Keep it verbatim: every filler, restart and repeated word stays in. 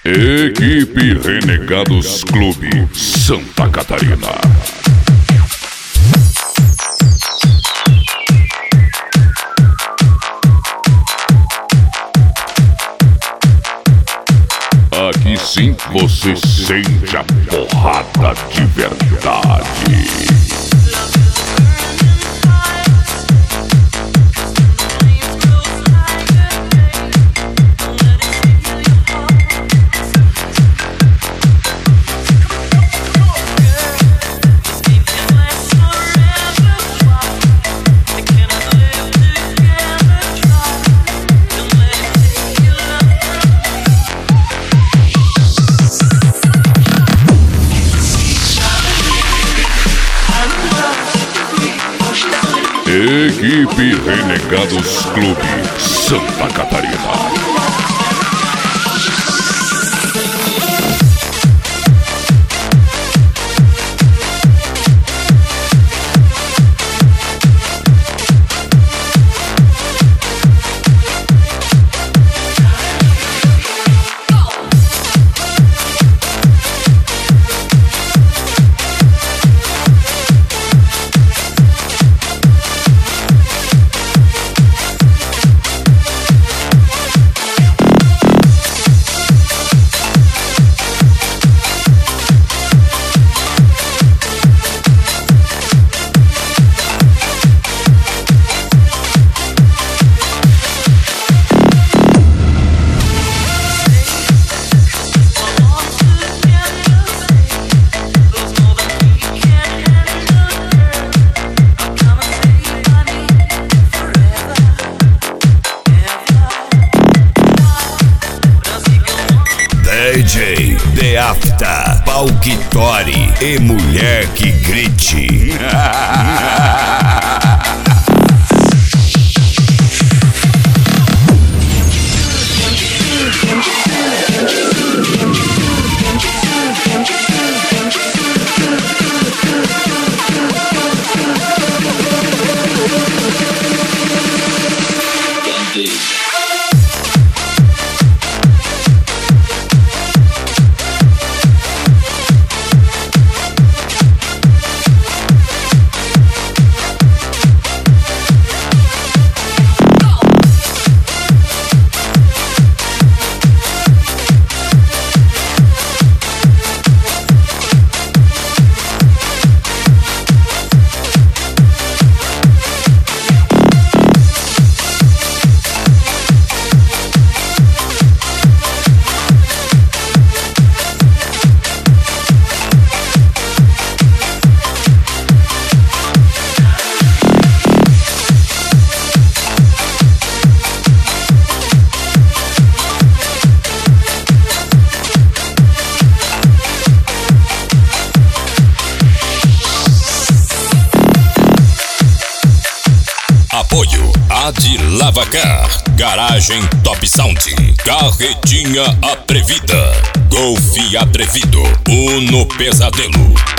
Equipe Renegados Clube Santa Catarina. Aqui sim você sente a porrada de verdade. Equipe Renegados Clube Santa Catarina. D J The Afta, Palquitori e mulher que grite. Apoio Adi Lavacar, Garagem Top Sound, Carretinha Atrevida, Golfe Atrevido, Uno Pesadelo.